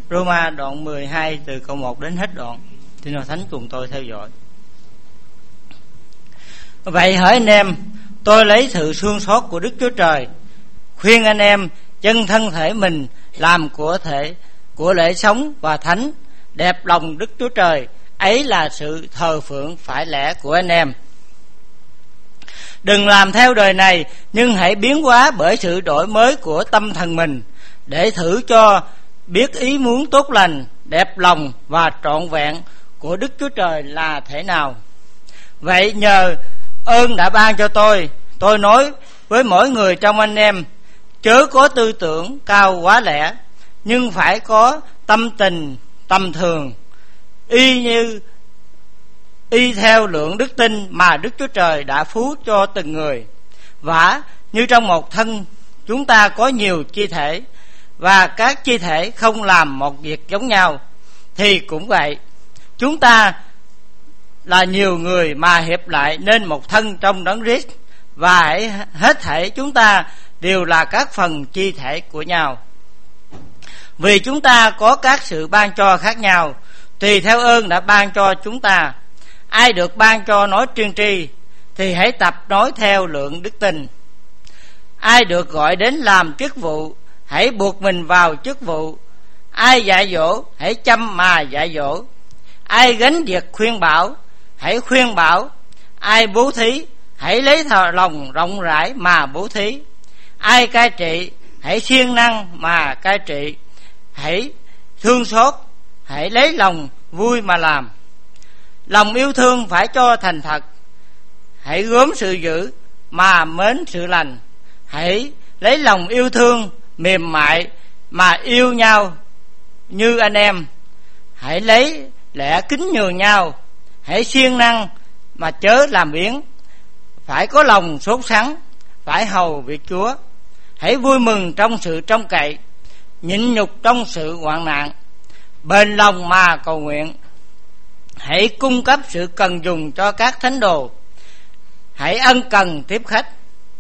Roma đoạn 12 từ câu 1 đến hết đoạn. Xin Hội Thánh cùng tôi theo dõi. Vậy hỡi anh em, tôi lấy sự thương xót của Đức Chúa Trời khuyên anh em dâng thân thể mình làm của lễ sống và thánh, đẹp lòng Đức Chúa Trời, ấy là sự thờ phượng phải lẽ của anh em. Đừng làm theo đời này, nhưng hãy biến hóa bởi sự đổi mới của tâm thần mình, để thử cho biết ý muốn tốt lành, đẹp lòng và trọn vẹn của Đức Chúa Trời là thế nào. Vậy nhờ ơn đã ban cho tôi nói với mỗi người trong anh em, chớ có tư tưởng cao quá lẽ, nhưng phải có tâm tình tầm thường, y theo lượng đức tin mà Đức Chúa Trời đã phú cho từng người. Vả như trong một thân chúng ta có nhiều chi thể, và các chi thể không làm một việc giống nhau, thì cũng vậy, chúng ta là nhiều người mà hiệp lại nên một thân trong Đấng Christ, và hết thảy chúng ta đều là các phần chi thể của nhau. Vì chúng ta có các sự ban cho khác nhau, tùy theo ơn đã ban cho chúng ta. Ai được ban cho nói tiên tri, thì hãy tập nói theo lượng đức tin. Ai được gọi đến làm chức vụ, hãy buộc mình vào chức vụ. Ai dạy dỗ, hãy chăm mà dạy dỗ. Ai gánh việc khuyên bảo, hãy khuyên bảo. Ai bố thí, hãy lấy lòng rộng rãi mà bố thí. Ai cai trị, hãy siêng năng mà cai trị. Hãy thương xót, hãy lấy lòng vui mà làm. Lòng yêu thương phải cho thành thật. Hãy gớm sự dữ mà mến sự lành. Hãy lấy lòng yêu thương mềm mại mà yêu nhau như anh em. Hãy lấy lẽ kính nhường nhau. Hãy siêng năng mà chớ làm biếng. Phải có lòng sốt sắng, phải hầu việc Chúa. Hãy vui mừng trong sự trông cậy, nhịn nhục trong sự hoạn nạn, bền lòng mà cầu nguyện. Hãy cung cấp sự cần dùng cho các thánh đồ. Hãy ân cần tiếp khách.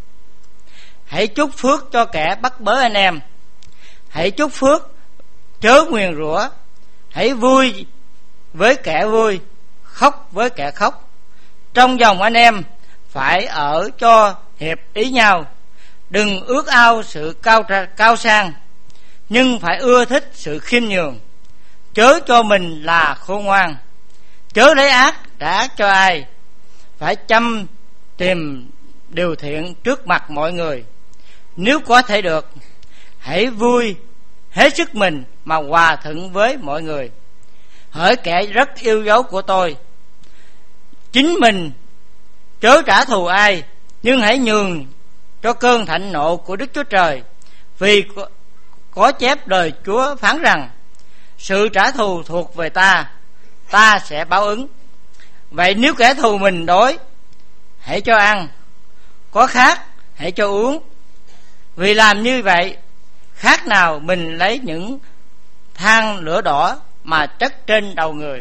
Hãy chúc phước cho kẻ bắt bớ anh em. Hãy chúc phước, chớ nguyền rủa. Hãy vui với kẻ vui, khóc với kẻ khóc. Trong dòng anh em phải ở cho hiệp ý nhau. Đừng ước ao sự cao sang, nhưng phải ưa thích sự khiêm nhường. Chớ cho mình là khôn ngoan, chớ lấy ác trả ác cho ai. Phải chăm tìm điều thiện trước mặt mọi người. Nếu có thể được, hãy vui hết sức mình mà hòa thuận với mọi người. Hỡi kẻ rất yêu dấu của tôi, chính mình chớ trả thù ai, nhưng hãy nhường cho cơn thạnh nộ của Đức Chúa Trời. Vì có chép lời Chúa phán rằng, sự trả thù thuộc về ta, ta sẽ báo ứng. Vậy nếu kẻ thù mình đói, hãy cho ăn, có khát, hãy cho uống. Vì làm như vậy, khác nào mình lấy những than lửa đỏ mà chất trên đầu người.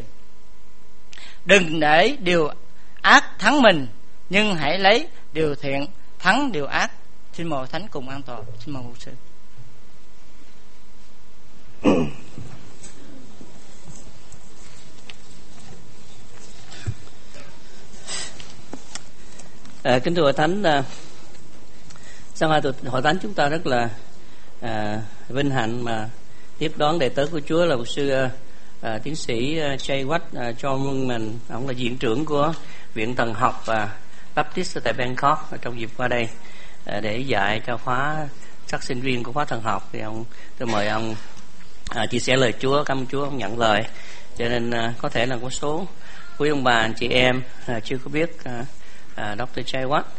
Đừng để điều ác thắng mình, nhưng hãy lấy điều thiện thắng điều ác. Xin mời Thánh cùng an tọa. Xin mời mục sư. Kính thưa Hội Thánh, sau hai Hội Thánh chúng ta rất là vinh hạnh mà tiếp đón đệ tớ của Chúa là mục sư tiến sĩ Jay Watt cho mình. Ông là viện trưởng của Viện Thần học và Baptist tại Bangkok trong dịp qua đây để dạy cho khóa các sinh viên của khóa thần học. Thì tôi mời ông chia sẻ lời Chúa. Cảm ơn Chúa ông nhận lời. Cho nên có thể là có số quý ông bà anh chị em chưa có biết Dr. Jay Watt.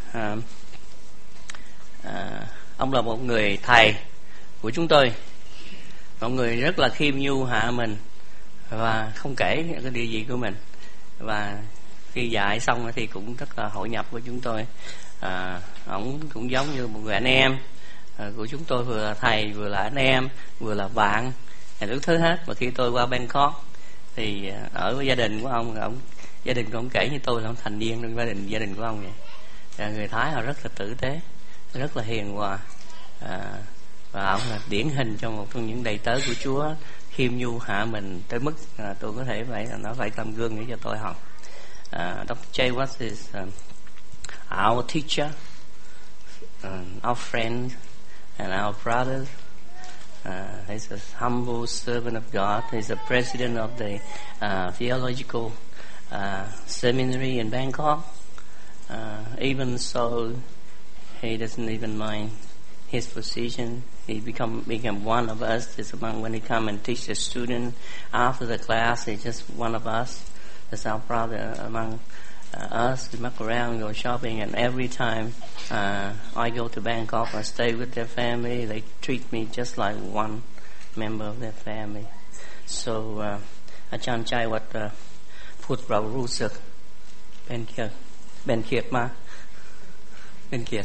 Ông là một người thầy của chúng tôi, một người rất là khiêm nhu hạ mình và không kể cái địa vị của mình, và khi dạy xong thì cũng rất là hội nhập với chúng tôi. Ông cũng giống như một người anh em của chúng tôi, vừa là thầy, vừa là anh em, vừa là bạn, đủ thứ hết. Và khi tôi qua Bangkok thì ở với gia đình của ông, gia đình của ông kể như tôi là ông thành viên trong gia đình của ông vậy. Người Thái họ rất là tử tế, rất là hiền hòa, và ông là điển hình cho một trong những đầy tớ của Chúa khiêm nhu hạ mình tới mức tôi có thể nó phải làm gương để cho tôi học. Dr. J. Watts is our teacher, our friend, and our brother. He's a humble servant of God. He's the president of the theological seminary in Bangkok. Even so, he doesn't even mind his position. He become one of us. It's among when he come and teach the student after the class. He's just one of us. That's our brother among us. We muck around, go shopping, and every time I go to Bangkok, I stay with their family. They treat me just like one member of their family. So, อาจารย์ใจวัดพูดเรารู้สึกเป็นเกียรติมากเป็นเกียรติ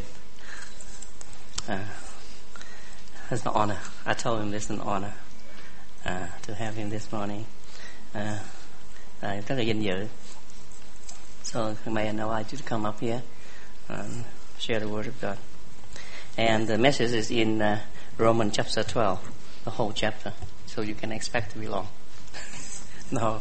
It's an honor. I told him this is an honor to have him this morning. Rất là vinh dự. So may I invite you to come up here and share the word of God. And the message is in Romans chapter 12, the whole chapter. So you can expect to be long. No.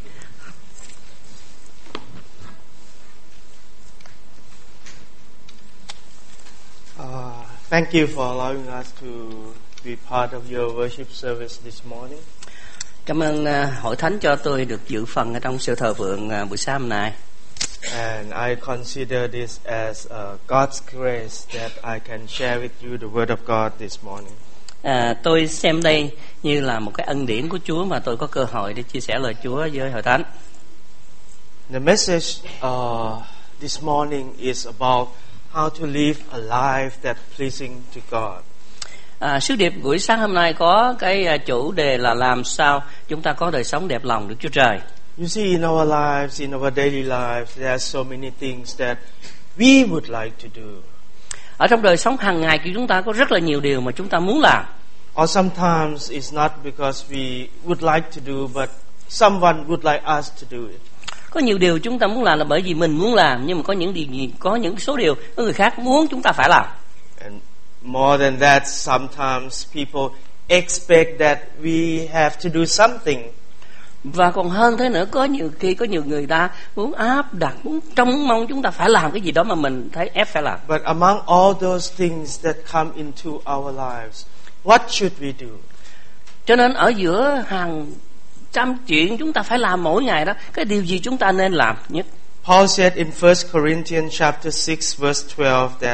Thank you for allowing us to be part of your worship service this morning. Cảm ơn hội thánh cho tôi được dự phần ở trong sự thờ phượng buổi sáng hôm nay. And I consider this as God's grace that I can share with you the word of God this morning. Tôi xem đây như là một cái ân điển của Chúa mà tôi có cơ hội để chia sẻ lời Chúa với hội thánh. The message this morning is about how to live a life that's pleasing to God. Sứ điệp buổi sáng hôm nay có cái chủ đề là làm sao chúng ta có đời sống đẹp lòng Đức Chúa Trời. You see, in our lives, in our daily lives, there are so many things that we would like to do. Ở trong đời sống hàng ngày của chúng ta có rất là nhiều điều mà chúng ta muốn làm. Or sometimes it's not because we would like to do, but someone would like us to do it. Có nhiều điều chúng ta muốn làm là bởi vì mình muốn làm, nhưng mà có những số điều người khác muốn chúng ta phải làm. And more than that, sometimes people expect that we have to do something. Và còn hơn thế nữa, có nhiều người ta muốn áp đặt, muốn trông mong chúng ta phải làm cái gì đó mà mình thấy ép phải làm. But among all those things that come into our lives, what should we do? Cho nên ở giữa hàng trăm chuyện chúng ta phải làm mỗi ngày đó, cái điều gì chúng ta nên làm nhất? Paul said in 1 Corinthians chapter 6 verse 12 that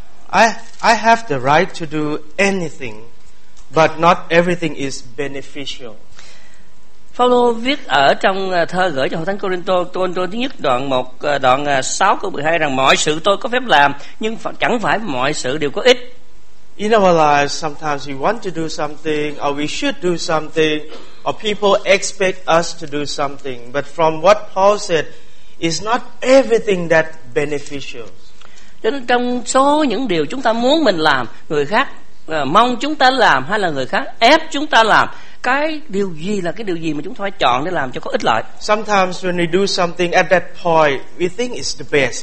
I have the right to do anything, but not everything is beneficial. Phaolô viết ở trong thơ gửi cho hội thánh Cô-rinh-tô thứ nhất đoạn 6 câu 12 rằng mọi sự tôi có phép làm, nhưng chẳng phải mọi sự đều có ích. In our lives, sometimes we want to do something, or we should do something, or people expect us to do something. But from what Paul said, it's not everything that beneficial. Cho nên trong số những điều chúng ta muốn mình làm, người khác mong chúng ta làm, hay là người khác ép chúng ta làm, cái điều gì là cái điều gì mà chúng ta phải chọn để làm cho có ích lợi. Sometimes when we do something at that point, we think it's the best,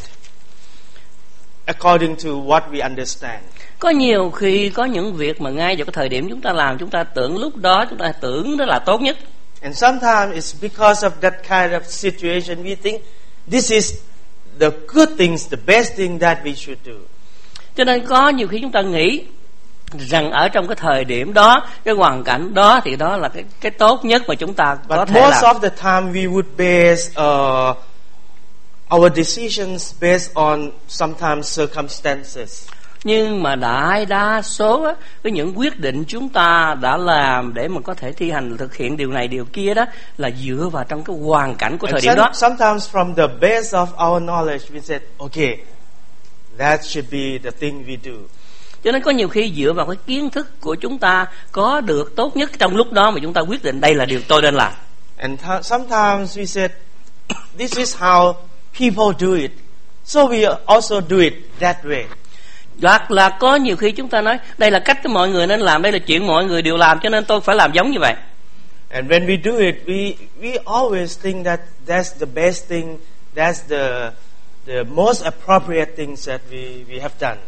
according to what we understand. Có nhiều khi có những việc mà ngay vào cái thời điểm chúng ta làm, chúng ta tưởng lúc đó chúng ta tưởng đó là tốt nhất. And sometimes it's because of that kind of situation we think this is the good things, the best thing that we should do. Cho nên có nhiều khi chúng ta nghĩ rằng ở trong cái thời điểm đó, cái hoàn cảnh đó thì đó là cái tốt nhất mà chúng ta có thể làm. But most of the time we would base our decisions based on sometimes circumstances. Nhưng mà đại đa số á, với những quyết định chúng ta đã làm để mà có thể thi hành thực hiện điều này điều kia đó là dựa vào trong cái hoàn cảnh của thời điểm đó. Sometimes from the base of our knowledge we said, okay, that should be the thing we do. Cho nên có nhiều khi dựa vào cái kiến thức của chúng ta có được tốt nhất trong lúc đó mà chúng ta quyết định đây là điều tôi nên làm. And sometimes we said, this is how people do it, so we also do it that way. Hoặc là có nhiều khi chúng ta nói đây là cách mọi người nên làm, đây là chuyện mọi người đều làm cho nên tôi phải làm giống như vậy. And when we do it, we always think that that's the best thing, that's the most appropriate things that we have done.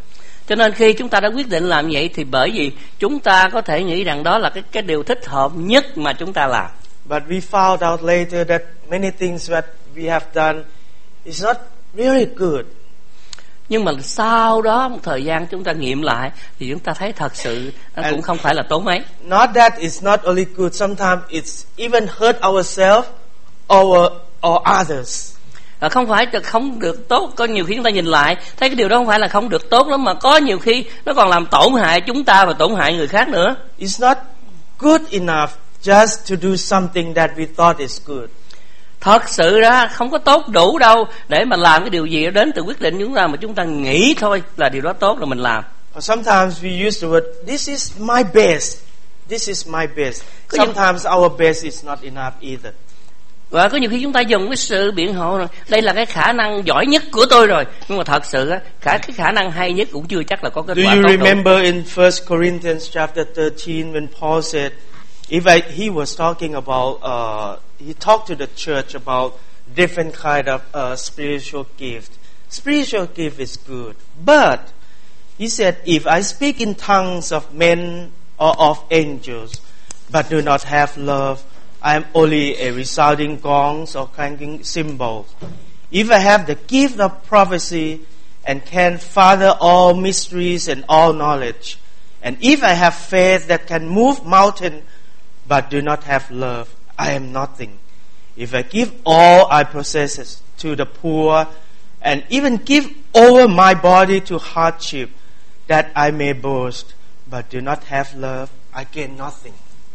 Cho nên khi chúng ta đã quyết định làm vậy thì bởi vì chúng ta có thể nghĩ rằng đó là cái điều thích hợp nhất mà chúng ta làm. But we found out later that many things that we have done is not really good. Nhưng mà sau đó một thời gian chúng ta nghiệm lại thì chúng ta thấy thật sự nó cũng không phải là tốt mấy. Not that it's not only good, sometimes it's even hurt ourselves or others. Không phải không được tốt, có nhiều khi chúng ta nhìn lại thấy cái điều đó không phải là không được tốt lắm, mà có nhiều khi nó còn làm tổn hại chúng ta và tổn hại người khác nữa. It's not good enough just to do something that we thought is good. Thật sự ra không có tốt đủ đâu để mà làm cái điều gì đến từ quyết định chúng ta mà chúng ta nghĩ thôi là điều đó tốt là mình làm. Sometimes we use the word, this is my best. This is my best. Sometimes our best is not enough either. Và có nhiều khi chúng ta dùng cái sự biện hộ rồi, đây là cái khả năng giỏi nhất của tôi rồi, nhưng mà thật sự cái khả năng hay nhất cũng chưa chắc là có kết quả tốt. Do you remember in 1 Corinthians chapter 13 when Paul said, he was talking about, he talked to the church about different kind of spiritual gift. Spiritual gift is good, but he said, if I speak in tongues of men or of angels, but do not have love, I am only a resounding gongs or clanging cymbals. If I have the gift of prophecy and can father all mysteries and all knowledge, and if I have faith that can move mountain, but do not have love, I am nothing. If I give all I possess to the poor, and even give over my body to hardship, that I may boast, but do not have love, I gain nothing.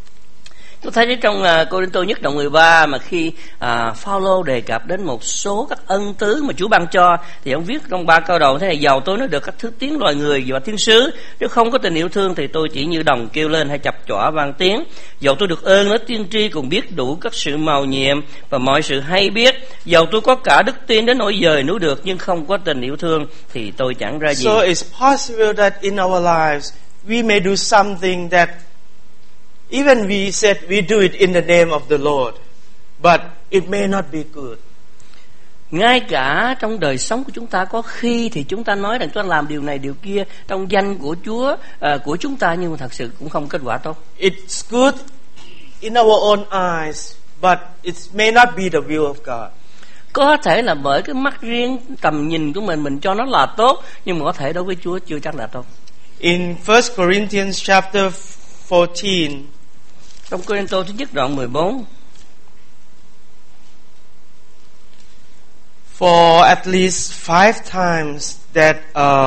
Tôi thấy trong Cô-rinh-tô nhất đoạn 13 mà khi Phao-lô đề cập đến một số các ân tứ mà Chúa ban cho, thì ông viết trong 3 câu đầu thế này: dầu tôi nói được các thứ tiếng loài người và thiên sứ, nếu không có tình yêu thương thì tôi chỉ như đồng kêu lên hay chập chọa vang tiếng. Dầu tôi được ơn nói tiên tri cùng biết đủ các sự mầu nhiệm và mọi sự hay biết, dầu tôi có cả đức tin đến nỗi dời núi được, nhưng không có tình yêu thương thì tôi chẳng ra gì. So it's possible that in our lives we may do something that even we said we do it in the name of the Lord, but it may not be good. Ngay cả trong đời sống của chúng ta, có khi thì chúng ta nói rằng chúng ta làm điều này điều kia trong danh của Chúa, của chúng ta, nhưng mà thật sự cũng không kết quả tốt. It's good in our own eyes, but it may not be the will of God. Có thể là bởi cái mắt riêng tầm nhìn của mình cho nó là tốt, nhưng mà có thể đối với Chúa chưa chắc là tốt. In 1 Corinthians chapter 14, trong Cô-rinh-tô thứ nhất đoạn 14, for at least 5 times that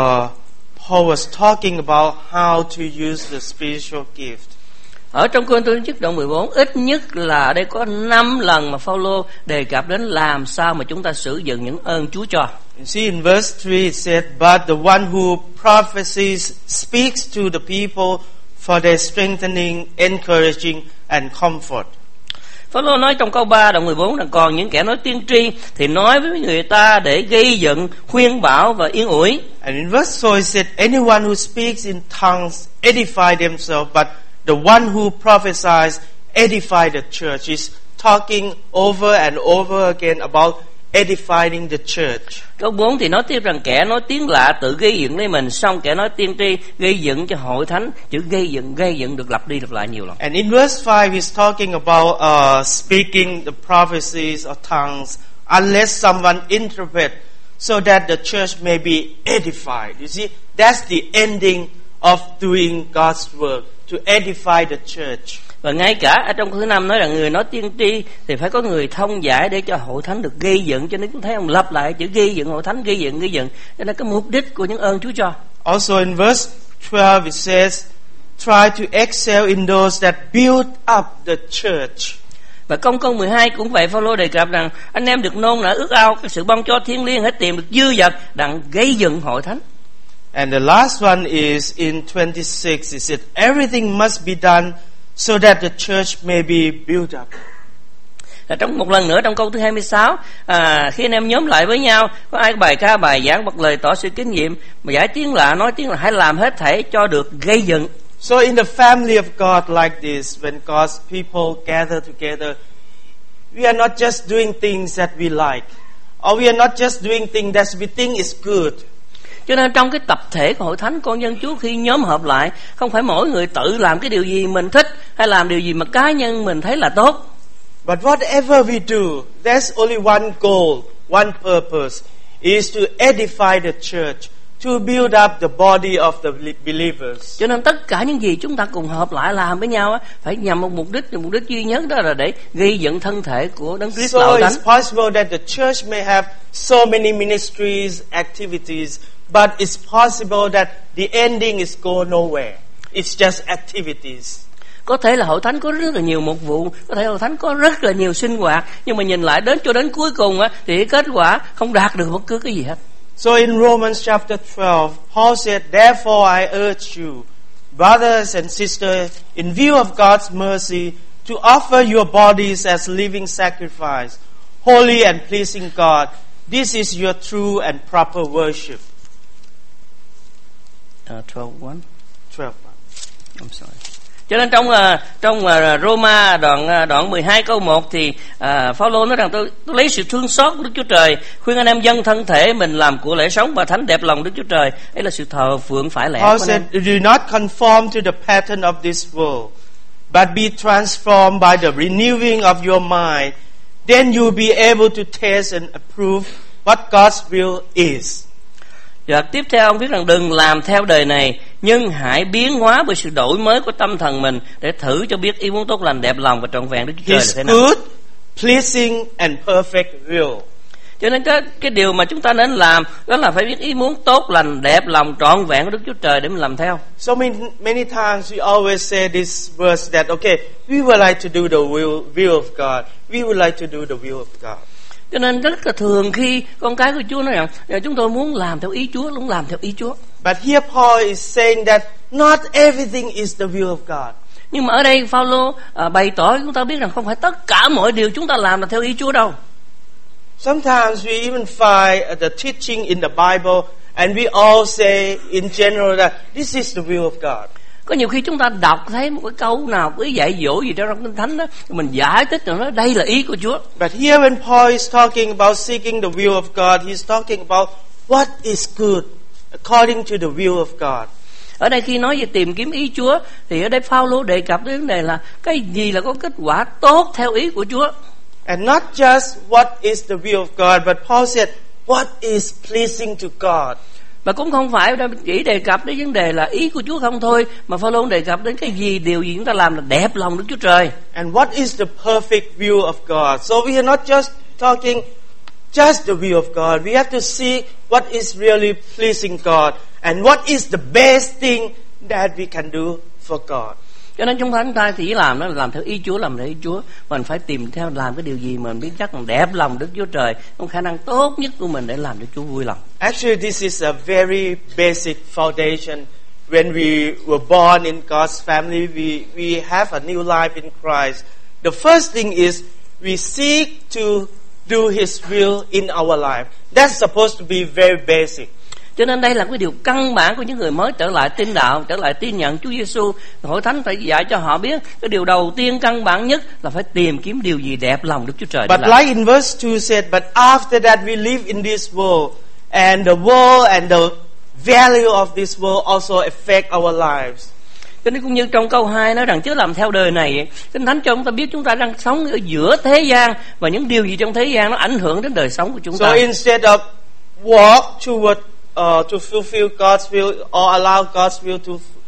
Paul was talking about how to use the spiritual gift. Ở trong Cô-rinh-tô thứ nhất đoạn 14, ít nhất là ở đây có 5 lần mà Phao-lô đề cập đến làm sao mà chúng ta sử dụng những ơn Chúa cho. You see in verse 3 it said, but the one who prophesies speaks to the people for their strengthening, encouraging and comfort. Phao-lô nói trong câu 3 đoạn 14 là còn những kẻ nói tiên tri thì nói với người ta để gây dựng, khuyên bảo và yên ủi. And in verse 4 it said, anyone who speaks in tongues edify themselves, but the one who prophesies edify the church. Is talking over and over again about edifying the church. Câu 4 thì nói tiếp rằng kẻ nói tiếng lạ tự gây dựng lấy mình, xong kẻ nói tiên tri gây dựng cho hội thánh. Chữ gây dựng được lặp đi lặp lại nhiều lần. And in verse 5 he's talking about speaking the prophecies of tongues unless someone interpret, so that the church may be edified. You see, that's the ending of doing God's work, to edify the church. Và ngay cả ở trong câu thứ 5 nói rằng người nói tiên tri thì phải có người thông giải để cho hội thánh được gây dựng. Cho nên chúng thấy ông lặp lại chữ gây dựng, hội thánh gây dựng. Cho nên cái mục đích của những ơn Chúa cho. Also in verse 12 it says, try to excel in those that build up the church. Và câu 12 cũng vậy, Phao-lô đề cập rằng anh em được nôn nở ước ao cái sự ban cho thiêng liêng, hãy tìm được dư dật đặng gây dựng hội thánh. And the last one is in 26. It said, everything must be done so that the church may be built up. Trong một lần nữa trong câu thứ 26, khi anh em nhóm lại với nhau, có ai bài ca bài giảng bật lời tỏ sự kinh nghiệm, mà giải tiếng lạ nói tiếng là hãy làm hết thảy cho được gây dựng. So in the family of God like this, when God's people gather together, we are not just doing things that we like, or we are not just doing things that we think is good. Cho nên trong cái tập thể của hội thánh con dân Chúa, khi nhóm họp lại, không phải mỗi người tự làm cái điều gì mình thích hay làm điều gì mà cá nhân mình thấy là tốt. But whatever we do, there's only one goal, one purpose, is to edify the church, to build up the body of the believers. Cho nên tất cả những gì chúng ta cùng hợp lại làm với nhau phải nhằm một mục đích duy nhất, đó là để gây dựng thân thể của Đấng Christ là hội thánh. So it's possible that the church may have so many ministries, activities, but it's possible that the ending is go nowhere. It's just activities. Có thể là hội thánh có rất là nhiều mục vụ, có thể hội thánh có rất là nhiều sinh hoạt, nhưng mà nhìn lại cho đến cuối cùng thì kết quả không đạt được bất cứ cái gì hết. So in Romans chapter 12, Paul said, "Therefore I urge you, brothers and sisters, in view of God's mercy, to offer your bodies as living sacrifice, holy and pleasing God. This is your true and proper worship." 12:1. 12. I'm sorry. Cho nên trong Roma đoạn 12 câu 1 thì Phaolô nói rằng tôi lấy sự thương xót của Đức Chúa Trời khuyên anh em dâng thân thể mình làm của lễ sống và thánh đẹp lòng Đức Chúa Trời. Ấy là sự thờ phượng phải lẽ. Paul said, "Do not conform to the pattern of this world, but be transformed by the renewing of your mind. Then you will be able to taste and approve what God's will is." Và tiếp theo ông viết rằng đừng làm theo đời này, nhưng hãy biến hóa bởi sự đổi mới của tâm thần mình để thử cho biết ý muốn tốt lành đẹp lòng và trọn vẹn Đức Chúa Trời là thế nào. His good, pleasing and perfect will. Cho nên cái điều mà chúng ta nên làm đó là phải biết ý muốn tốt lành đẹp lòng trọn vẹn của Đức Chúa Trời để mình làm theo. So many times we always say this verse that, okay, we would like to do the will of God. We would like to do the will of God. Cho nên rất là thường khi con cái của Chúa nói rằng chúng tôi muốn làm theo ý Chúa, muốn làm theo ý Chúa. But here Paul is saying that not everything is the will of God. Nhưng mà ở đây Phaolô bày tỏ chúng ta biết rằng không phải tất cả mọi điều chúng ta làm là theo ý Chúa đâu. Sometimes we even find the teaching in the Bible and we all say in general that this is the will of God. Có nhiều khi chúng ta đọc thấy một cái câu nào cái dạy dỗ gì đó trong Kinh Thánh đó, mình giải thích rồi nói đây là ý của Chúa. But here when Paul is talking about seeking the will of God, he's talking about what is good according to the will of God. Ở đây khi nói về tìm kiếm ý Chúa thì ở đây Phaolô đề cập đến vấn đề là cái gì là có kết quả tốt theo ý của Chúa. And not just what is the will of God, but Paul said what is pleasing to God. Và cũng không phải chỉ đề cập đến vấn đề là ý của Chúa không thôi, mà Phaolô đề cập đến cái gì, điều gì chúng ta làm là đẹp lòng Đức Chúa Trời. And what is the perfect will of God? So we are not just talking just the will of God. We have to see what is really pleasing God and what is the best thing that we can do for God. Cho nên chúng ta chỉ làm theo ý Chúa, làm theo ý Chúa. Mình phải tìm theo làm cái điều gì mình biết chắc là đẹp lòng Đức Chúa Trời, có khả năng tốt nhất của mình để làm cho Chúa vui lòng. Actually, this is a very basic foundation. When we were born in God's family, we have a new life in Christ. The first thing is we seek to do His will in our life. That's supposed to be very basic. Cho nên đây là cái điều căn bản của những người mới trở lại tin đạo, trở lại tin nhận Chúa Giêsu. Hội thánh phải dạy cho họ biết cái điều đầu tiên căn bản nhất là phải tìm kiếm điều gì đẹp lòng Đức Chúa Trời. But like in verse 2 said, but after that we live in this world, and the world and the value of this world also affect our lives. Cho nên cũng như trong câu 2 nói rằng chớ làm theo đời này, Kinh Thánh cho chúng ta biết chúng ta đang sống ở giữa thế gian và những điều gì trong thế gian nó ảnh hưởng đến đời sống của chúng ta. So instead of walk toward to fulfill God's will or allow God's will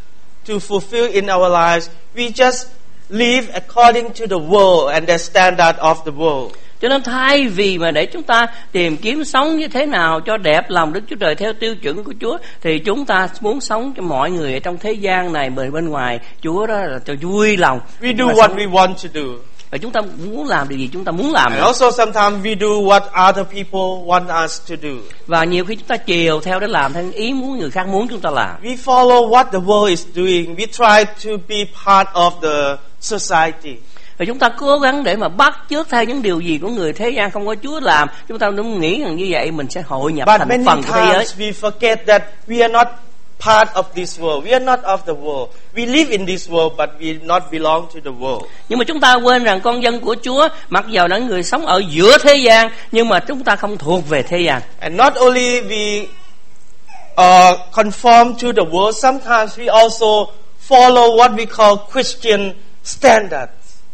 to fulfill in our lives, we just live according to the world and the standard of the world. Cho nên thay vì mà để chúng ta tìm kiếm sống như thế nào cho đẹp lòng Đức Chúa Trời theo tiêu chuẩn của Chúa, thì chúng ta muốn sống cho mọi người ở trong thế gian này bên ngoài Chúa, đó là cho vui lòng. We do what we want to do. Và chúng ta muốn làm điều gì chúng ta muốn làm. And also sometimes we do what other people want us to do. Và nhiều khi chúng ta chiều theo để làm theo ý muốn người khác muốn chúng ta làm. We follow what the world is doing. We try to be part of the society. Và chúng ta cố gắng để mà bắt chước theo những điều gì của người thế gian không có Chúa làm. Chúng ta đúng nghĩ rằng như vậy mình sẽ hội nhập thành phần của thế giới. But many times we forget that we are not part of this world. We are not of the world. We live in this world, but we not belong to the world. Nhưng mà chúng ta quên rằng con dân của Chúa, mặc dầu là người sống ở giữa thế gian, nhưng mà chúng ta không thuộc về thế gian. And not only we conform to the world. Sometimes we also follow what we call Christian standards.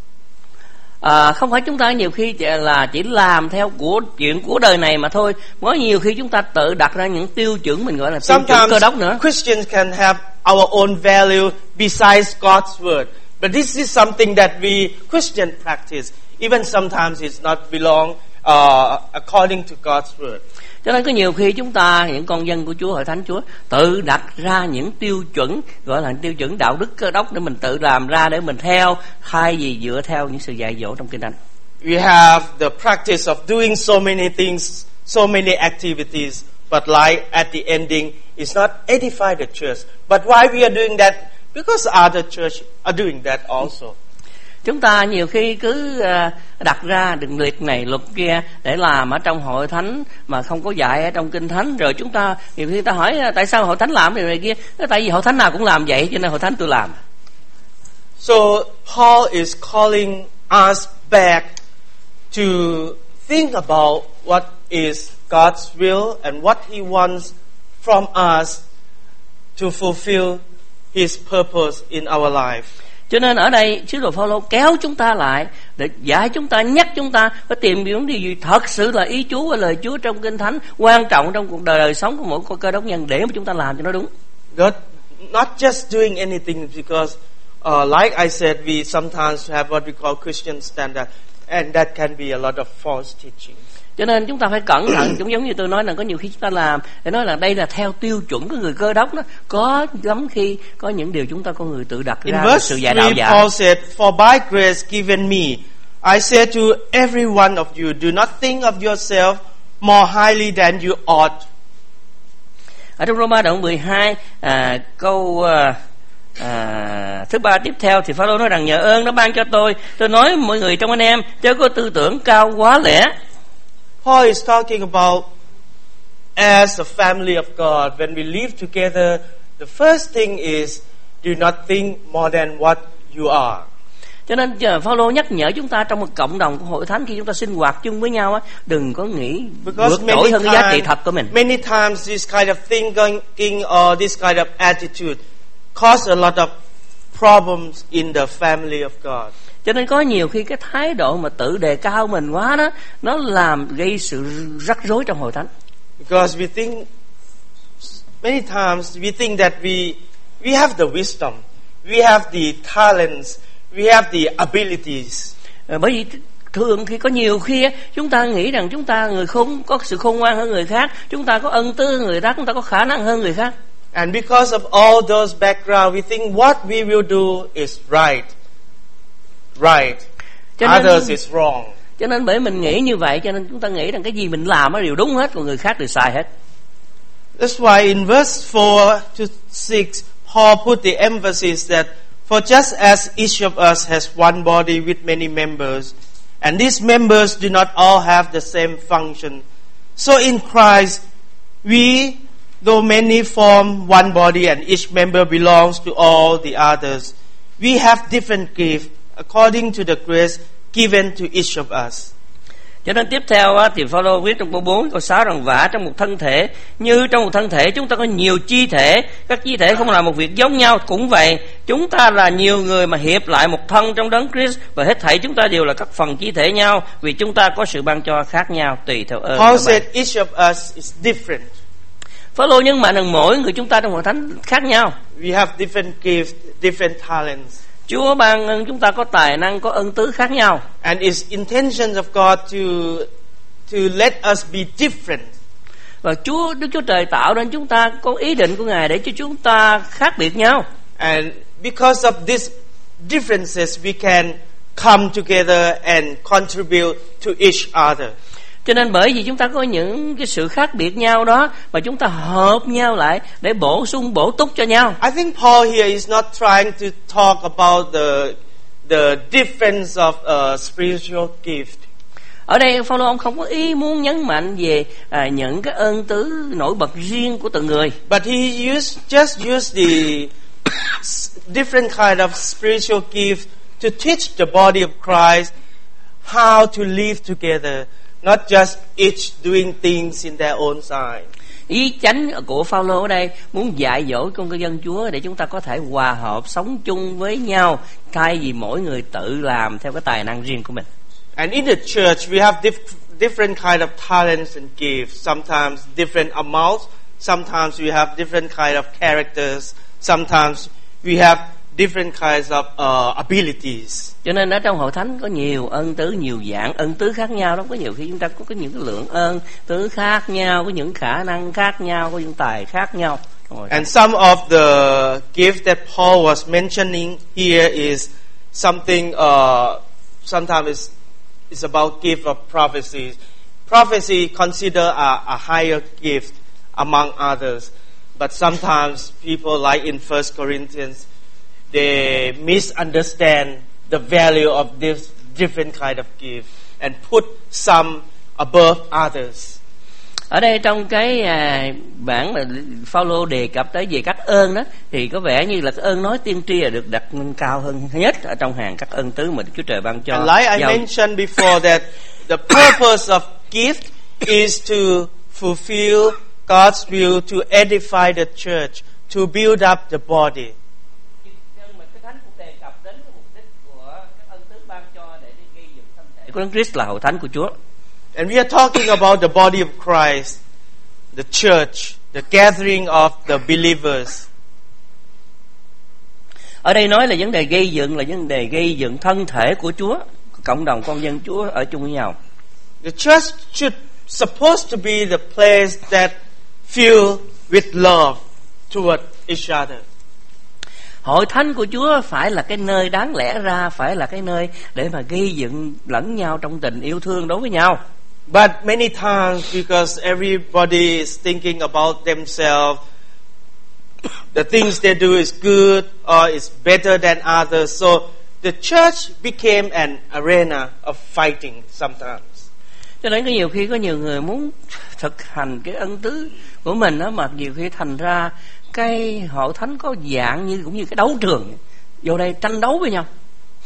Không phải chúng ta nhiều khi là chỉ làm theo chuyện của đời này mà thôi. Có nhiều khi chúng ta tự đặt ra những tiêu chuẩn mình gọi là tiêu chuẩn Cơ Đốc nữa. Christians can have our own value besides God's word, but this is something that we Christian practice. Even sometimes it's not belong according to God's word. Cho nên có nhiều khi chúng ta, những con dân của Chúa, hội thánh Chúa, tự đặt ra những tiêu chuẩn gọi là tiêu chuẩn đạo đức Cơ Đốc để mình tự làm ra để mình theo, thay vì dựa theo những sự dạy dỗ trong Kinh Thánh. We have the practice of doing so many things, so many activities, but like at the ending, it's not edify the church. But why we are doing that? Because other church are doing that also. Chúng ta nhiều khi cứ đặt ra định luật này luật kia để làm ở trong hội thánh mà không có dạy ở trong Kinh Thánh, rồi chúng ta nhiều khi ta hỏi tại sao hội thánh làm điều này kia, tại vì hội thánh nào cũng làm vậy cho nên hội thánh tôi làm. So Paul is calling us back to think about what is God's will and what he wants from us to fulfill his purpose in our life. Cho nên ở đây sứ đồ Phaolô kéo chúng ta lại để dạy chúng ta, nhắc chúng ta phải tìm những điều gì thật sự là ý Chúa và lời Chúa trong Kinh Thánh, quan trọng trong cuộc đời sống của mỗi con Cơ Đốc nhân để mà chúng ta làm cho nó đúng. God not just doing anything because like I said, we sometimes have what we call Christian standard, and that can be a lot of false teaching. Cho nên chúng ta phải cẩn thận, giống như tôi nói là có nhiều khi chúng ta làm để nói là đây là theo tiêu chuẩn của người Cơ Đốc đó, có lắm khi có những điều chúng ta có người tự đặt ra về sự dạy đạo giả. Paul said, "For by grace given me, I say to every one of you, do not think of yourself more highly than you ought." Ở trong Roma đoạn 12 câu thứ 3 tiếp theo thì Phaolô nói rằng nhờ ơn nó ban cho tôi nói mọi người trong anh em chớ có tư tưởng cao quá lẽ. Paul is talking about as a family of God, when we live together, the first thing is do not think more than what you are. Cho nên Phaolô nhắc nhở chúng ta trong một cộng đồng của hội thánh, khi chúng ta sinh hoạt chung với nhau đừng có nghĩ vượt trội hơn cái giá trị thật của mình. Many times this kind of thinking or this kind of attitude cause a lot of problems in the family of God. Cho nên có nhiều khi cái thái độ mà tự đề cao mình quá đó, nó làm gây sự rắc rối trong hội thánh. Because we think many times we think that we have the wisdom, we have the talents, we have the abilities. Bởi vì thường khi có nhiều khi chúng ta nghĩ rằng chúng ta người khôn, có sự khôn ngoan hơn người khác, chúng ta có ân tứ hơn người khác, chúng ta có khả năng hơn người khác. And because of all those background, we think what we will do is right. Others is wrong. Cho nên bởi mình nghĩ như vậy, cho nên chúng ta nghĩ rằng cái gì mình làm nó đều đúng hết, còn người khác đều sai hết. That's why in verse 4 to 6, Paul put the emphasis that for just as each of us has one body with many members, and these members do not all have the same function, so in Christ we, though many form one body and each member belongs to all the others, we have different gifts according to the grace given to each of us. Cho nên tiếp theo thì Phaolô viết trong câu 4 câu 6 rằng vả trong một thân thể, như trong một thân thể chúng ta có nhiều chi thể, các chi thể không làm một việc giống nhau, cũng vậy chúng ta là nhiều người mà hiệp lại một thân trong đấng Christ, và hết thảy chúng ta đều là các phần chi thể nhau, vì chúng ta có sự ban cho khác nhau tùy theo ơn. Paul said each of us is different. Phaolô nhấn mạnh rằng mỗi người chúng ta trong hội thánh khác nhau. We have different gifts, different talents. Chúa ban ơn chúng ta có tài năng, có ân tứ khác nhau. And it's intentions of God to let us be different. Và Đức Chúa Trời tạo nên chúng ta, có ý định của Ngài để cho chúng ta khác biệt nhau. And because of these differences, we can come together and contribute to each other. Cho nên bởi vì chúng ta có những cái sự khác biệt nhau đó, mà chúng ta hợp nhau lại để bổ sung, bổ túc cho nhau. I think Paul here is not trying to talk about the difference of spiritual gift. Ở đây Phaolô ông không có ý muốn nhấn mạnh về những cái ân tứ nổi bật riêng của từng người. But he just used the different kind of spiritual gift to teach the body of Christ how to live together. Not just each doing things in their own side. Ý chánh của Phaolô ở đây muốn dạy dỗ con cái dân Chúa để chúng ta có thể hòa hợp sống chung với nhau, thay vì mỗi người tự làm theo cái tài năng riêng của mình. And in the church, we have different kind of talents and gifts. Sometimes different amounts. Sometimes we have different kind of characters. Sometimes we have different kinds of abilities. Cho nên ở trong hội thánh có nhiều ân tứ, nhiều dạng ân tứ khác nhau đó. Có nhiều khi chúng ta có những cái lượng ân tứ khác nhau, có những khả năng khác nhau, có những tài khác nhau. And some of the gifts that Paul was mentioning here is something. Sometimes it's about gift of prophecy. Prophecy considered a higher gift among others, but sometimes people, like in 1 Corinthians, they misunderstand the value of this different kind of gift and put some above others. Ở đây trong cái bản mà Phaolô đề cập tới về các ơn đó, thì có vẻ như là cái ơn nói tiên tri là được đặt cao hơn nhất ở trong hàng các ơn tứ mà Đức Chúa Trời ban cho. And like I mentioned before, that the purpose of gift is to fulfill God's will to edify the church, to build up the body. Của Đấng Christ là hội thánh của Chúa. And we are talking about the body of Christ, the church, the gathering of the believers. Ở đây nói là vấn đề gây dựng, là vấn đề gây dựng thân thể của Chúa, cộng đồng con dân Chúa ở chung với nhau. The church supposed to be the place that filled with love toward each other. Hội thánh của Chúa phải là cái nơi đáng lẽ ra, phải là cái nơi để mà gây dựng lẫn nhau trong tình yêu thương đối với nhau. But many times, because everybody is thinking about themselves, the things they do is good or is better than others, so the church became an arena of fighting sometimes. Cho nên có nhiều khi có nhiều người muốn thực hành cái ân tứ của mình đó, mà nhiều khi thành ra cái hội thánh có dạng như cũng như cái đấu trường, vô đây tranh đấu với nhau.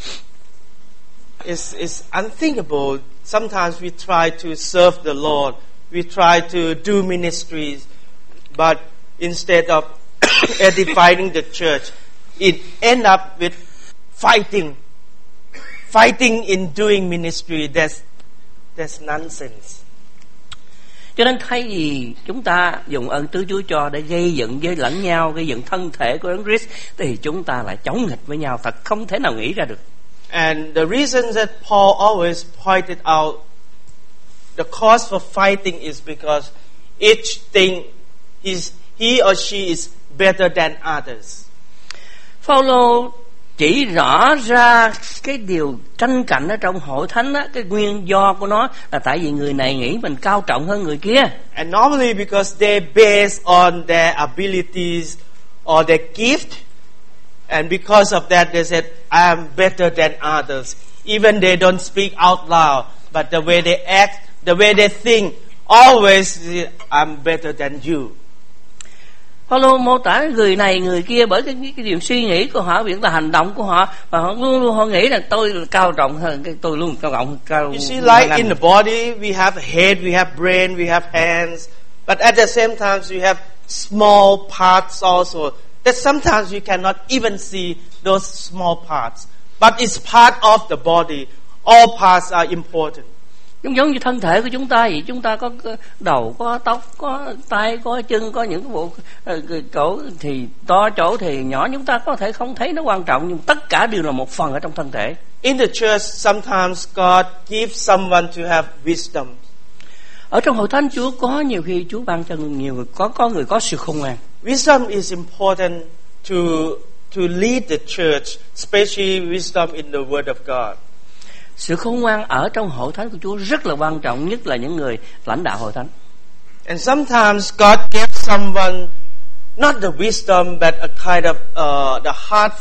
It's unthinkable. Sometimes we try to serve the Lord, we try to do ministries, but instead of edifying the church, it end up with fighting in doing ministry. That's nonsense. Cho nên thay vì chúng ta dùng ơn tứ Chúa cho để gây dựng với lẫn nhau, gây dựng thân thể của Đấng Christ, thì chúng ta lại chống nghịch với nhau, thật không thể nào nghĩ ra được. And the reason that Paul always pointed out the cause for fighting is because each thing he or she is better than others. Phaolô chỉ rõ ra cái điều tranh cạnh ở trong hội thánh á, cái nguyên do của nó là tại vì người này nghĩ mình cao trọng hơn người kia. And normally because they based on their abilities or their gift, and because of that they said, I am better than others. Even they don't speak out loud, but the way they act, the way they think, always I'm better than you. Phaolô mô tả người này người kia bởi cái điều suy nghĩ của họ, việc là hành động của họ, và họ luôn luôn họ nghĩ là tôi cao trọng hơn, tôi luôn cao trọng cao. You see, like in the body, we have a head, we have brain, we have hands, but at the same time we have small parts also that sometimes we cannot even see those small parts, but it's part of the body. All parts are important. Giống như thân thể của chúng ta vậy, chúng ta có đầu, có tóc, có tay, có chân, có những cái bộ chỗ thì to, chỗ thì nhỏ, chúng ta có thể không thấy nó quan trọng, nhưng tất cả đều là một phần ở trong thân thể. In the church, sometimes God gives someone to have wisdom. Ở trong hội thánh Chúa có nhiều khi Chúa ban cho nhiều người có người có sự khôn ngoan. Wisdom is important to lead the church, especially wisdom in the Word of God. Sự khôn ngoan ở trong hội thánh của Chúa rất là quan trọng, nhất là những người lãnh đạo hội thánh. And sometimes God gives someone not the wisdom but a kind of the heart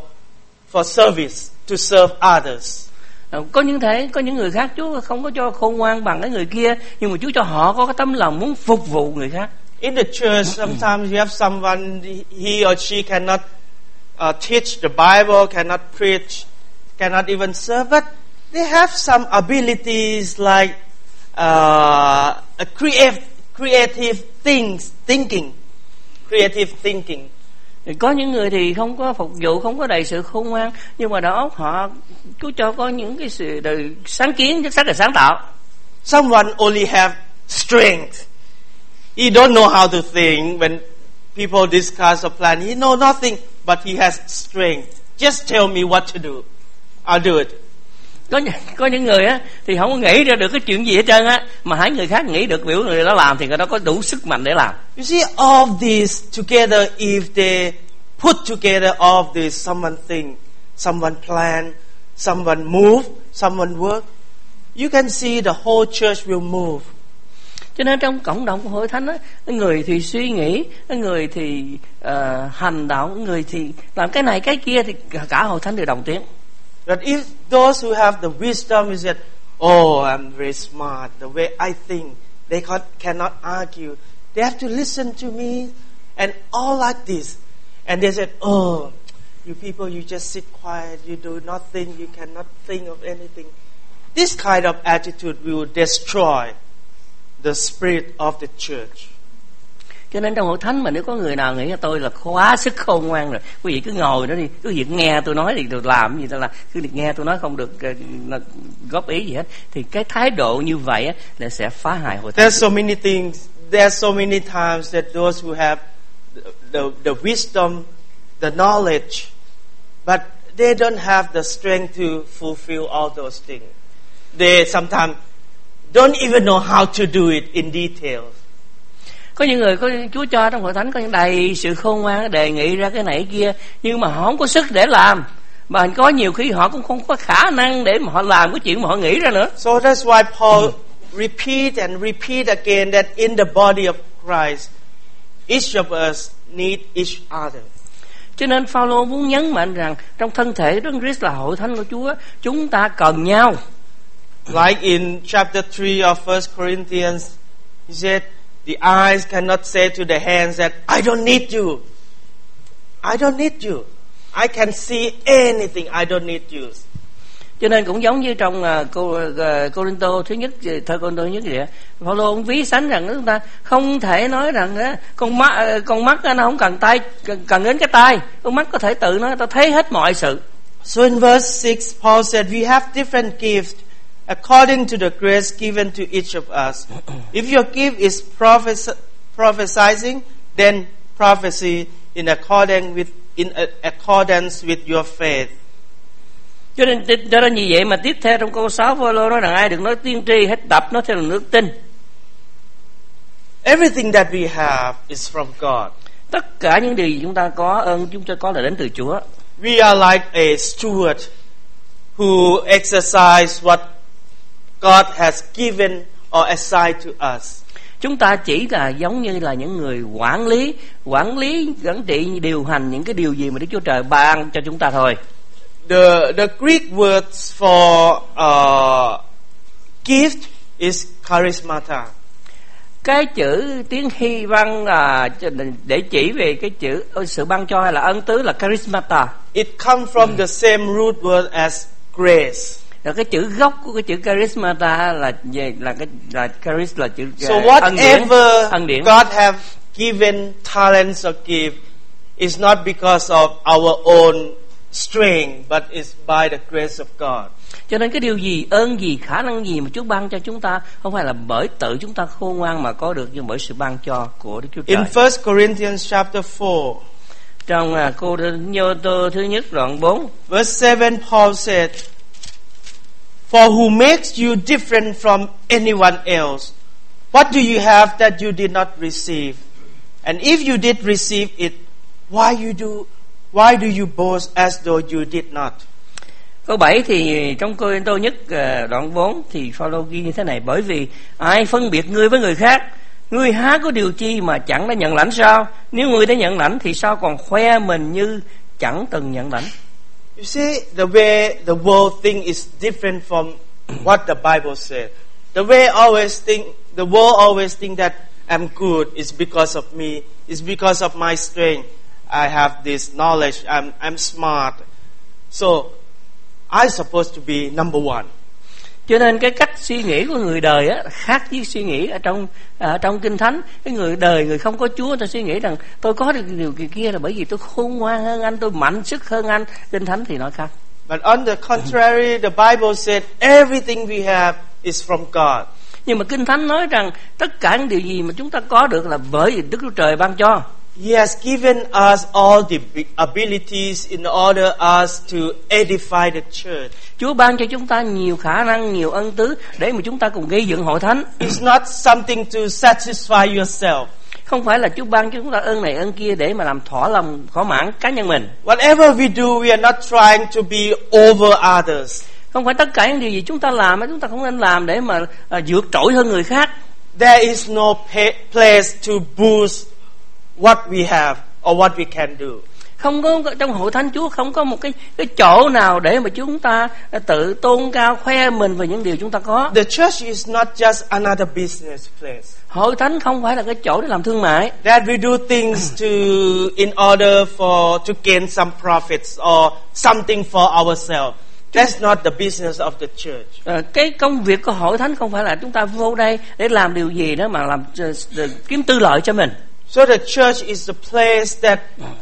for service, to serve others. Có những người khác Chúa không có cho khôn ngoan bằng cái người kia, nhưng mà Chúa cho họ có cái tấm lòng muốn phục vụ người khác. In the church, sometimes you have someone, he or she cannot teach the Bible, cannot preach, cannot even serve, but they have some abilities like creative thinking. Creative thinking. Có những người thì không có phục vụ, không có đầy sự khôn ngoan, nhưng mà đầu óc họ Chúa cho có những cái sự sáng kiến rất là sáng tạo. Someone only have strength. He don't know how to think. When people discuss a plan, he know nothing, but he has strength. Just tell me what to do. I'll do it. Có những người á thì không có nghĩ ra được cái chuyện gì hết trơn á, mà hãy người khác nghĩ được biểu người đó làm thì người đó có đủ sức mạnh để làm. You see, all these together, if they put together all of this, someone think, someone plan, someone move, someone work, you can see the whole church will move. Cho nên trong cộng đồng của hội thánh á, người thì suy nghĩ, người thì hành động, người thì làm cái này cái kia, thì cả hội thánh đều đồng tiếng. But if those who have the wisdom is that, oh, I'm very smart, the way I think, they cannot argue. They have to listen to me, and all like this. And they said, oh, you people, you just sit quiet, you do nothing, you cannot think of anything. This kind of attitude will destroy the spirit of the church. Cho nên trong hội thánh mà nếu có người nào nghĩ là tôi là quá sức khôn ngoan rồi, quý vị cứ ngồi đó đi, cứ việc nghe tôi nói thì tôi làm gì, tôi là cứ việc nghe tôi nói không được góp ý gì hết, thì cái thái độ như vậy á là sẽ phá hại hội thánh. There's so many times that those who have the wisdom, the knowledge, but they don't have the strength to fulfill all those things. They sometimes don't even know how to do it in detail. Có những người có Chúa cho trong hội thánh có những đầy sự khôn ngoan đề nghị ra cái này kia, nhưng mà họ không có sức để làm, mà có nhiều khi họ cũng không có khả năng để mà họ làm cái chuyện mà họ nghĩ ra nữa. So that's why Paul repeat and repeat again that in the body of Christ, each of us need each other. Cho nên Phaolô muốn nhấn mạnh rằng trong thân thể Đấng Christ là hội thánh của Chúa, chúng ta cần nhau. Like in chapter 3 of 1 Corinthians, he said, the eyes cannot say to the hands that I don't need you. I don't need you. I can see anything. I don't need you. Cho nên cũng giống như trong Cô-rinh-tô thứ nhất, thơ Cô-rinh-tô thứ nhất vậy, Phaolô ông ví sánh rằng chúng ta không thể nói rằng con mắt nó không cần tay, cần đến cái tay, con mắt có thể tự nó thấy hết mọi sự. So in verse 6, Paul said, we have different gifts according to the grace given to each of us. If your gift is prophesying, then prophecy in accordance with your faith. Cho nên như vậy mà tiếp theo trong câu 6 Phaolô nói rằng ai được nói tiên tri, hết tập nó theo là nước tin. Everything that we have is from God. Tất cả những điều chúng ta có, ơn chúng ta có là đến từ Chúa. We are like a steward who exercise what God has given or assigned to us. Chúng ta chỉ là giống như là những người quản lý, quản trị, điều hành những cái điều gì mà Đức Chúa Trời ban cho chúng ta thôi. The Greek words for gift is charismata. Cái chữ tiếng Hy văn để chỉ về cái chữ sự ban cho hay là ân tứ là charismata. It comes from the same root word as grace. Rồi cái chữ gốc của cái chữ charismata là charis là chữ so whatever God have given talents or gift is not because of our own strength, but it's by the grace of God. Cho nên cái điều gì, ơn gì, khả năng gì mà Chúa ban cho chúng ta không phải là bởi tự chúng ta khôn ngoan mà có được, nhưng bởi sự ban cho của Đức Chúa Trời. In 1 Corinthians chapter 4, trong Cô-rinh-tô thứ nhất đoạn 4, verse 7, Paul said, for who makes you different from anyone else? What do you have that you did not receive? And if you did receive it, why do you boast as though you did not? Câu 7 thì trong Cô-rinh-tô nhất đoạn 4 thì Phaolô ghi như thế này: bởi vì ai phân biệt ngươi với người khác, ngươi há có điều chi mà chẳng đã nhận lãnh sao? Nếu ngươi đã nhận lãnh thì sao còn khoe mình như chẳng từng nhận lãnh? You see, the way the world think is different from what the Bible said. The world always think that I'm good is because of me, is because of my strength. I have this knowledge. I'm smart. So I'm supposed to be number one. Cho nên cái cách suy nghĩ của người đời á khác với suy nghĩ ở trong Kinh Thánh. Cái người đời, người không có Chúa, người ta suy nghĩ rằng tôi có được điều kia là bởi vì tôi khôn ngoan hơn anh, tôi mạnh sức hơn anh. Kinh Thánh thì nói khác. But on the contrary, the Bible said everything we have is from God. Nhưng mà Kinh Thánh nói rằng tất cả những điều gì mà chúng ta có được là bởi vì Đức Chúa Trời ban cho. He has given us all the abilities in order us to edify the church. Chúa ban cho chúng ta nhiều khả năng, nhiều ân tứ để mà chúng ta cùng gây dựng hội thánh. It's not something to satisfy yourself. Không phải là Chúa ban cho chúng ta ơn này ơn kia để mà làm thỏa mãn cá nhân mình. Whatever we do, we are not trying to be over others. Không phải tất cả những điều gì chúng ta làm, chúng ta không nên làm để mà vượt trội hơn người khác. There is no place to boost what we have or what we can do. Không có trong hội thánh Chúa không có một cái chỗ nào để mà chúng ta tự tôn cao khoe mình về những điều chúng ta có. The church is not just another business place. Hội thánh không phải là cái chỗ để làm thương mại. That we do things in order to gain some profits or something for ourselves. That's not the business of the church. Cái công việc của hội thánh không phải là chúng ta vô đây để làm điều gì đó mà làm kiếm tư lợi cho mình. So the church is the place that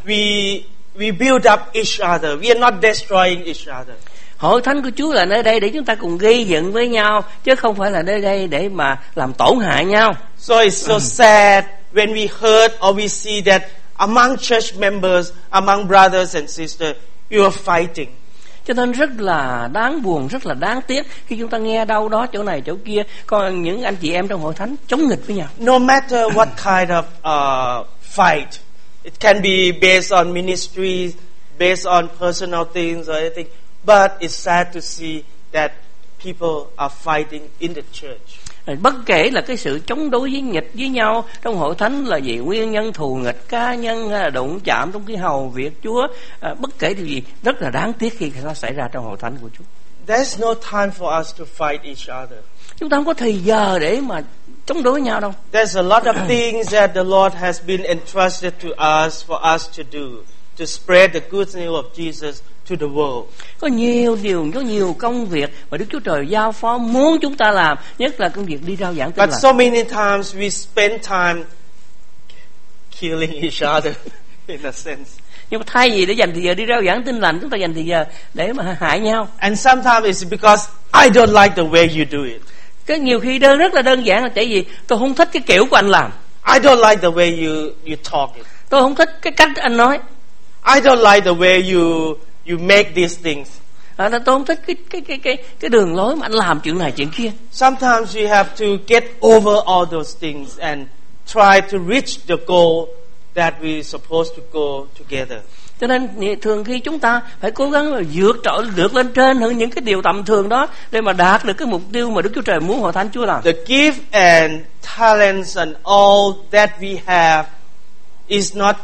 we build up each other. We are not destroying each other. Hội thánh của Chúa là nơi đây để chúng ta cùng gây dựng với nhau, chứ không phải là nơi đây để mà làm tổn hại nhau. So it's so sad when we heard or we see that among church members, among brothers and sisters, you are fighting. Cho nên rất là đáng buồn, rất là đáng tiếc khi chúng ta nghe đâu đó chỗ này chỗ kia, còn những anh chị em trong hội thánh chống nghịch với nhau. No matter what kind of fight, it can be based on ministry, based on personal things or anything, but it's sad to see that people are fighting in the church. Bất kể là cái sự chống đối với nghịch với nhau trong hội thánh là vì nguyên nhân thù nghịch cá nhân hay là đụng chạm trong cái hầu việc Chúa, bất kể điều gì rất là đáng tiếc khi nó xảy ra trong hội thánh của Chúa. There's no time for us to fight each other. Chúng ta không có thời giờ để mà chống đối nhau đâu. There's a lot of things that the Lord has been entrusted to us for us to do, to spread the good news of Jesus to the world. Có nhiều công việc mà Đức Chúa Trời giao phó muốn chúng ta làm, nhất là công việc đi rao giảng tin lành. But so many times we spend time killing each other in a sense. Nhưng mà thay vì để dành thời giờ đi rao giảng tin lành, chúng ta dành thời giờ để mà hại nhau. And sometimes it's because I don't like the way you do it. Cái nhiều khi rất là đơn giản là tại vì tôi không thích cái kiểu của anh làm. I don't like the way you talk it. Tôi không thích cái cách anh nói. I don't like the way you make these things. Tôi không thích cái đường lối mà anh làm chuyện này chuyện kia. Sometimes we have to get over all those things and try to reach the goal that we supposed to go together. Cho nên thường khi chúng ta phải cố gắng là vượt trội được lên trên hơn những cái điều tầm thường đó để mà đạt được cái mục tiêu mà Đức Chúa Trời muốn hội thánh Chúa làm. The gift and talents and all that we have is not,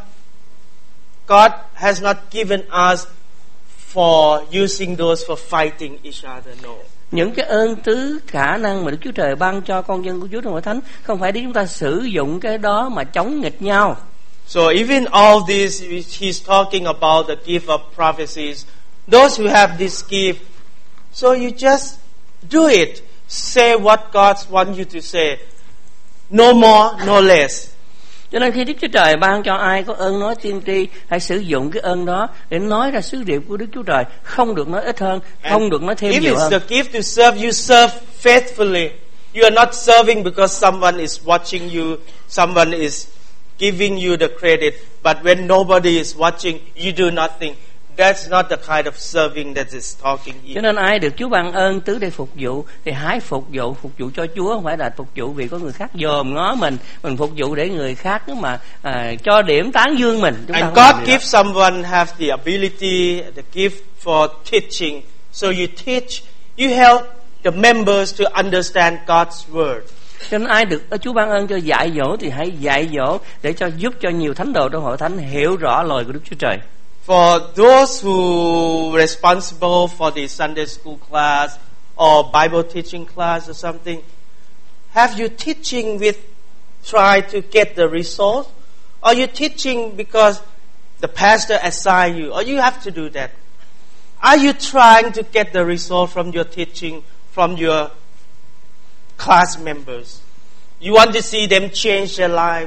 God has not given us for using those for fighting each other. No. Những cái ơn tứ khả năng mà Đức Chúa Trời ban cho con dân của Chúa trong hội thánh không phải để chúng ta sử dụng cái đó mà chống nghịch nhau. So even all this, he's talking about the gift of prophecies. Those who have this gift, so you just do it. Say what God wants you to say. No more, no less. Cho nên khi Đức Chúa Trời ban cho ai có ơn nói tiên tri, hãy sử dụng cái ơn đó để nói ra sứ điệp của Đức Chúa Trời, không được nói ít hơn, không được nói thêm nhiều hơn. If it's the gift to serve, you serve faithfully. You are not serving because someone is watching you, someone is giving you the credit, but when nobody is watching, you do nothing. That's not the kind of serving that is talking here. Cho nên ai được Chúa ban ơn tứ để phục vụ thì hãy phục vụ cho Chúa, không phải là phục vụ vì có người khác dòm ngó mình phục vụ để người khác mà cho điểm tán dương mình. And God gives someone have the ability, the gift for teaching. So you teach, you help the members to understand God's word. Cho nên ai được Chúa ban ơn cho dạy dỗ thì hãy dạy dỗ để giúp cho nhiều thánh đồ trong hội thánh hiểu rõ lời của Đức Chúa Trời. For those who responsible for the Sunday school class or Bible teaching class or something, have you teaching with try to get the result? Or you teaching because the pastor assigned you? Or you have to do that? Are you trying to get the result from your teaching from your class members. You want to see them change their lives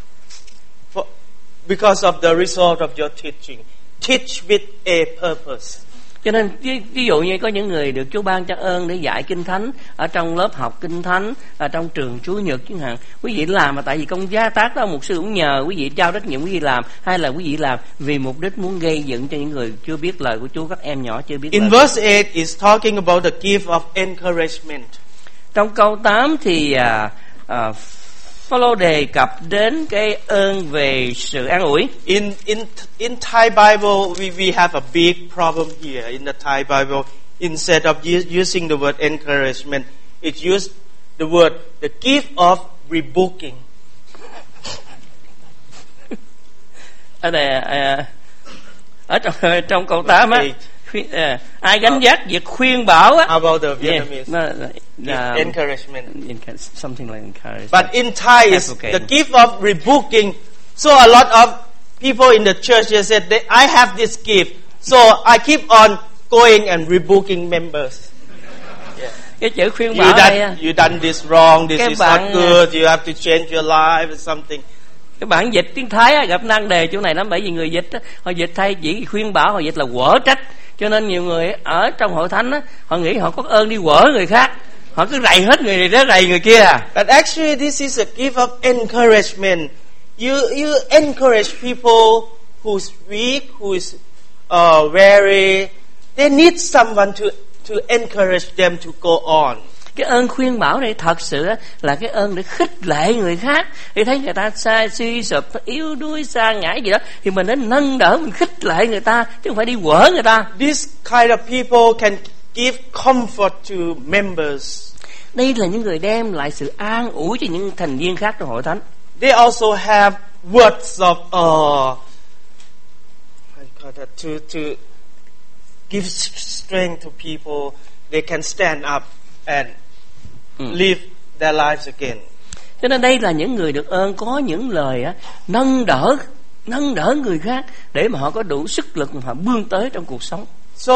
because of the result of your teaching. Teach with a purpose. Cho nên ví dụ như có những người được Chúa ban cho ơn để dạy Kinh Thánh ở trong lớp học Kinh Thánh, ở trong trường Chúa Nhật chẳng hạn. Quý vị làm mà tại vì công gia tác đó mục sư cũng nhờ quý vị trao trách nhiệm quý vị làm, hay là quý vị làm vì mục đích muốn gây dựng cho những người chưa biết lời của Chúa, các em nhỏ chưa biết lời. In verse 8 is talking about the gift of encouragement. Trong câu 8 thì Phaolô đề cập đến cái ơn về sự an ủi. In Thai Bible, we have a big problem here. In the Thai Bible, instead of using the word encouragement, it used the word the gift of rebuking. Ở đây ở trong câu 8 á, ai gánh vác việc khuyên bảo á. How about the Vietnamese? Encouragement. Something like encouragement. But in Thai, it's okay. the gift of rebuking. So a lot of people in the church just said, I have this gift, so I keep on going and rebuking members. Yeah. Cái chữ khuyên bảo này, you done this wrong, this is not good, you have to change your life or something. Cái bản dịch tiếng Thái á, gặp nan đề chỗ này lắm, bởi vì người dịch á, họ dịch thay chỉ khuyên bảo, họ dịch là quở trách. Cho nên nhiều người ở trong hội thánh á, họ nghĩ họ có ơn đi quở người khác, họ cứ rầy hết người này đó rầy người kia. But actually this is a gift of encouragement. You encourage people who's weak, who is weary. They need someone to encourage them to go on. Cái ơn khuyên bảo này thật sự là cái ơn để khích lệ người khác. Thì thấy người ta sai suy sụp, yếu đuối, sa ngã gì đó, thì mình nên nâng đỡ, mình khích lệ người ta, chứ không phải đi quở người ta. This kind of people can give comfort to members. Đây là những người đem lại sự an ủi cho những thành viên khác trong hội thánh. They also have words of to give strength to people. They can stand up and live their lives again. Cho nên đây là những người được ơn có những lời nâng đỡ người khác để mà họ có đủ sức lực mà họ vươn tới trong cuộc sống. So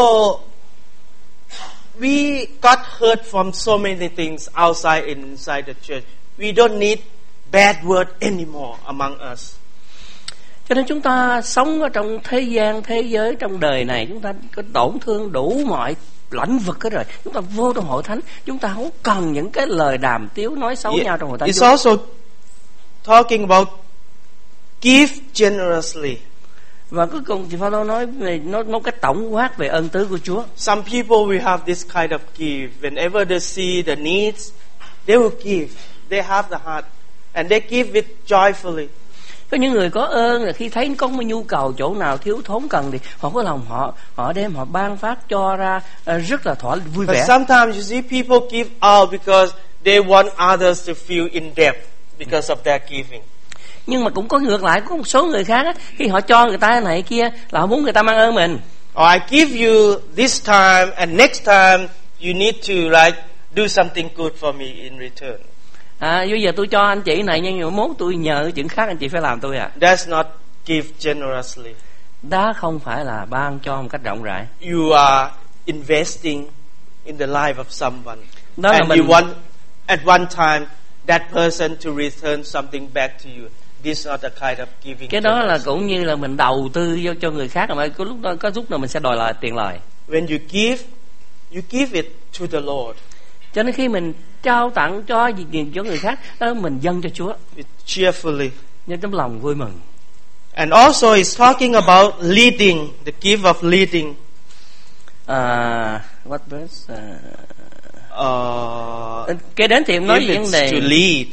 we got hurt from so many things outside and inside the church. We don't need bad word anymore among us. Cho nên chúng ta sống ở trong thế gian, thế giới, trong đời này, chúng ta có tổn thương đủ mọi lĩnh vực hết rồi. Chúng ta vô trong hội thánh, chúng ta không cần những cái lời đàm tiếu nói xấu nhau trong hội thánh. It's also talking about give generously. Và cuối cùng thì Phaolô nói về nói cách tổng quát về ơn tứ của Chúa. Some people will have this kind of give. Whenever they see the needs, they will give. They have the heart and they give it joyfully. Có những người có ơn là khi thấy có một nhu cầu chỗ nào thiếu thốn cần thì họ có lòng họ đem họ ban phát cho ra rất là vui vẻ. But sometimes you see people give out because they want others to feel in debt because of their giving. Nhưng mà cũng có ngược lại, có một số người khác á, khi họ cho người ta cái này kia là họ muốn người ta mang ơn mình. Or I give you this time and next time you need to like do something good for me in return. Bây giờ tôi cho anh chị này nhưng mà mốt tôi nhờ chuyện khác anh chị phải làm tôi That's not give generously. Đó không phải là ban cho một cách rộng rãi. You are investing in the life of someone. Đó and là mình... you want at one time that person to return something back to you. This is not the kind of giving. Cái đó là cũng như là mình đầu tư cho người khác mà có lúc nào mình sẽ đòi lại tiền lời. When you give it to the Lord. Cho nên khi mình trao tặng cho gì cho người khác, đó mình dâng cho Chúa. Cheerfully. Với tấm lòng vui mừng. And also it's talking about leading, the gift of leading. What verse? Cái đến thì nói về vấn đề to lead.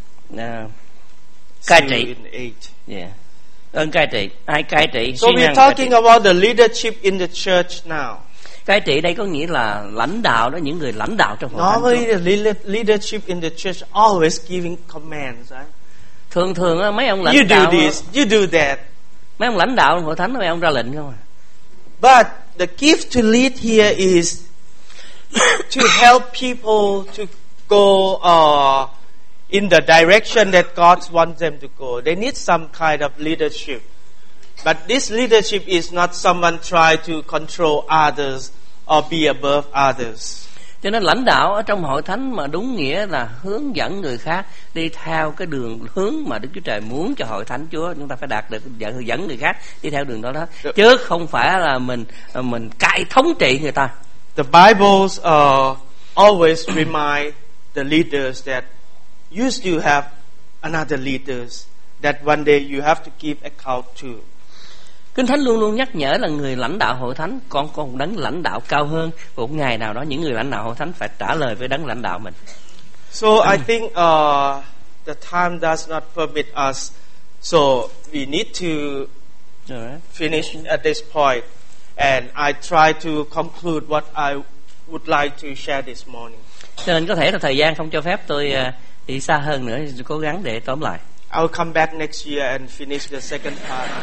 Cai trị. Yeah. Ơn cai trị. Ai cai trị? So we're talking about the leadership in the church now. Cai trị đây có nghĩa là lãnh đạo đó, những người lãnh đạo trong hội thánh. Normally the leadership in the church always giving commands, right? Thường mấy ông lãnh đạo. You do this, you do that. Mấy ông lãnh đạo trong hội thánh mấy ông ra lệnh không à? But the gift to lead here is to help people to go in the direction that God wants them to go. They need some kind of leadership. But this leadership is not someone try to control others or be above others. Cho nên lãnh đạo ở trong hội thánh mà đúng nghĩa là hướng dẫn người khác đi theo cái đường hướng mà Đức Chúa Trời muốn cho hội thánh Chúa. Chúng ta phải đạt được hướng dẫn người khác đi theo đường đó chứ không phải là mình cai thống trị người ta. The Bible always remind the leaders that you still have another leaders that one day you have to give account to. Kinh Thánh luôn luôn nhắc nhở là người lãnh đạo hội thánh còn đấng lãnh đạo cao hơn. Một ngày nào đó những người lãnh đạo hội thánh phải trả lời với đấng lãnh đạo mình. So I think the time does not permit us, so we need to finish at this point, and I try to conclude what I would like to share this morning. Cho nên có thể là thời gian không cho phép tôi đi xa hơn nữa, cố gắng để tóm lại. I'll come back next year and finish the second part.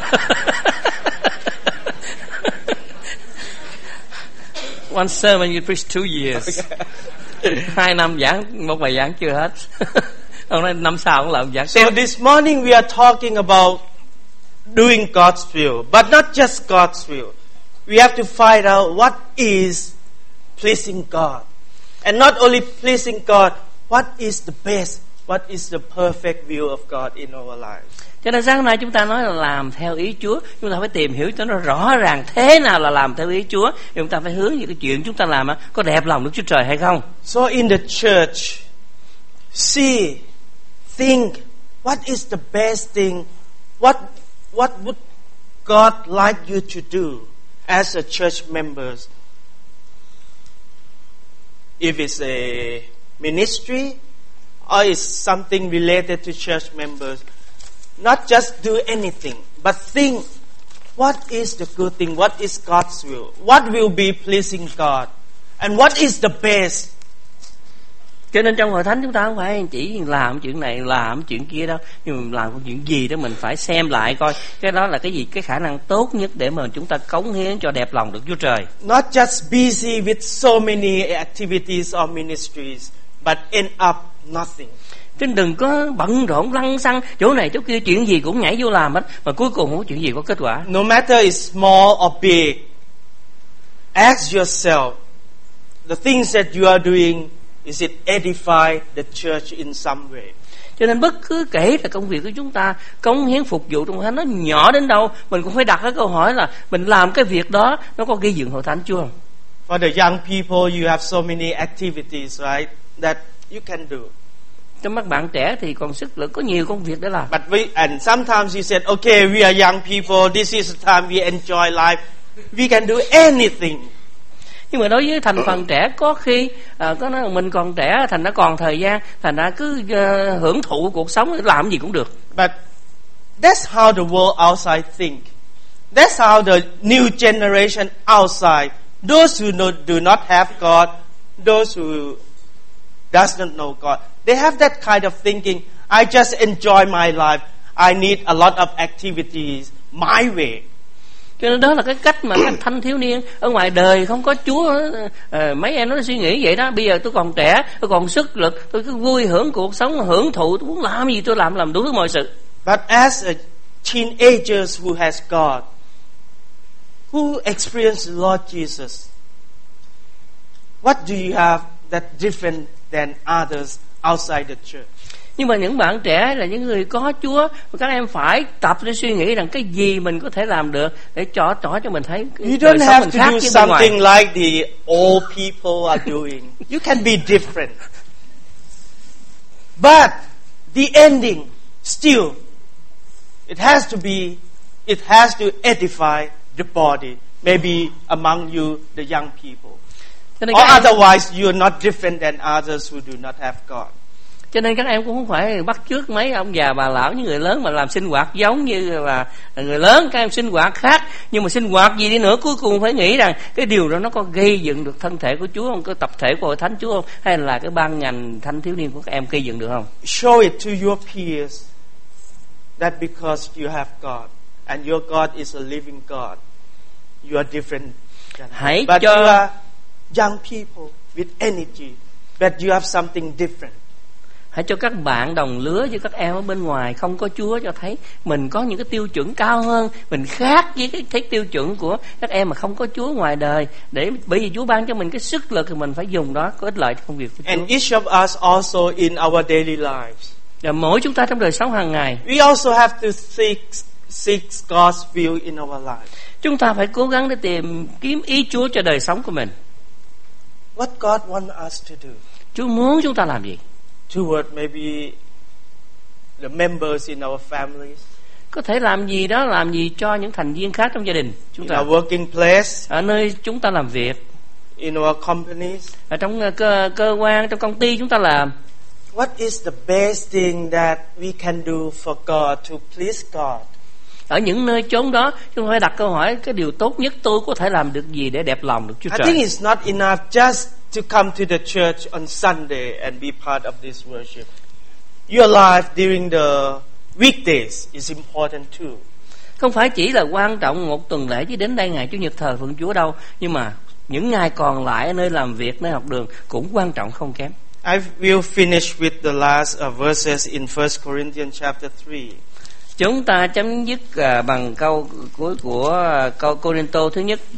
One sermon you preach 2 years. 2 năm giảng một bài giảng chưa hết. Hôm nay năm sau cũng làm giảng tiếp. So this morning we are talking about doing God's will, but not just God's will. We have to find out what is pleasing God, and not only pleasing God, what is the best. What is the perfect will of God in our lives? Cho nên sáng hôm nay chúng ta nói là làm theo ý Chúa. Chúng ta phải tìm hiểu cho nó rõ ràng thế nào là làm theo ý Chúa. Chúng ta phải hướng những cái chuyện chúng ta làm có đẹp lòng Đức Chúa Trời hay không. So in the church, see, think, what is the best thing? What would God like you to do as a church members? If it's a ministry, or is something related to church members, not just do anything, but think, what is the good thing, what is God's will, what will be pleasing God, and what is the best. Cho nên trong hội thánh chúng ta không phải chỉ làm chuyện này, làm chuyện kia đâu, nhưng mà làm chuyện gì đó mình phải xem lại coi cái đó là cái gì, cái khả năng tốt nhất để mà chúng ta cống hiến cho đẹp lòng được Chúa Trời. Not just busy with so many activities or ministries, but end up nothing. Chứ đừng có bận rộn lăng xăng chỗ này chỗ kia, chuyện gì cũng nhảy vô làm hết mà cuối cùng không có chuyện gì có kết quả. No matter it's small or big, ask yourself, the things that you are doing, is it edify the church in some way? Cho nên bất cứ kể là công việc của chúng ta cống hiến phục vụ trong hội thánh nó nhỏ đến đâu, mình cũng phải đặt cái câu hỏi là mình làm cái việc đó nó có gây dựng hội thánh chưa? For the young people, you have so many activities, right, that you can do. Trong các bạn trẻ thì còn sức lực, có nhiều công việc để làm. And sometimes you said, okay, we are young people, this is the time we enjoy life, we can do anything. Nhưng mà đối với thành phần trẻ có khi có nói mình còn trẻ, thành ra còn thời gian, thành ra cứ hưởng thụ cuộc sống, làm gì cũng được. But that's how the world outside think. That's how the new generation outside, those who do not have God, those who does not know God, they have that kind of thinking. I just enjoy my life. I need a lot of activities my way. Cho nên đó là cái cách mà các thanh thiếu niên ở ngoài đời không có Chúa, mấy em nó suy nghĩ vậy đó. Bây giờ tôi còn trẻ, tôi còn sức lực, tôi cứ vui hưởng cuộc sống, hưởng thụ, tôi muốn làm gì tôi làm đủ thứ mọi sự. But as a teenagers who has God, who experienced the Lord Jesus, what do you have that different than others outside the church? Nhưng mà những bạn trẻ là những người có Chúa, các em phải tập để suy nghĩ rằng cái gì mình có thể làm được để tỏ cho mình thấy you don't have to do something like the old people are doing. You can be different. But the ending still it has to edify the body, maybe among you the young people. Or otherwise you are not different than others who do not have God. Cho nên các em cũng không phải bắt chước mấy ông già bà lão, những người lớn mà làm sinh hoạt giống như là người lớn. Các em sinh hoạt khác, nhưng mà sinh hoạt gì đi nữa cuối cùng phải nghĩ rằng cái điều đó nó có gây dựng được thân thể của Chúa không, cái tập thể của hội thánh Chúa không, hay là cái ban ngành thanh thiếu niên của các em gây dựng được không. Show it to your peers that because you have God and your God is a living God, you are different. Hãy but cho you are young people with energy, but you have something different. hãy cho các bạn đồng lứa với các em ở bên ngoài không có Chúa cho thấy mình có những cái tiêu chuẩn cao hơn, mình khác với cái tiêu chuẩn của các em mà không có Chúa ngoài đời. Để bởi vì Chúa ban cho mình cái sức lực thì mình phải dùng đó có ích lợi cho công việc của Chúa. And each of us also in our daily lives. Và mỗi chúng ta trong đời sống hàng ngày, We also have to seek God's will in our life. chúng ta phải cố gắng để tìm kiếm ý Chúa cho đời sống của mình. What God wants us to do. Chúa muốn chúng ta làm gì? Toward maybe the members in our families. Có thể làm gì đó, làm gì cho những thành viên khác trong gia đình chúng In ta, our working place. ở nơi chúng ta làm việc, In our companies. ở trong cơ quan, trong công ty chúng ta làm. What is the best thing that we can do for God to please God? Ở những nơi chốn đó chúng ta phải đặt câu hỏi, cái điều tốt nhất tôi có thể làm được gì để đẹp lòng được Chúa I Trời. think it's not enough just to come to the church on Sunday and be part of this worship. Your life during the weekdays is important too. Không phải chỉ là quan trọng một tuần lễ chỉ đến đây ngày Chủ nhật thờ phượng Chúa đâu, nhưng mà những ngày còn lại ở nơi làm việc, nơi học đường cũng quan trọng không kém. I will finish with the last verses in 1 Corinthians chapter 3. Chúng ta chấm dứt bằng câu cuối của câu Cô-rinh-tô thứ nhất,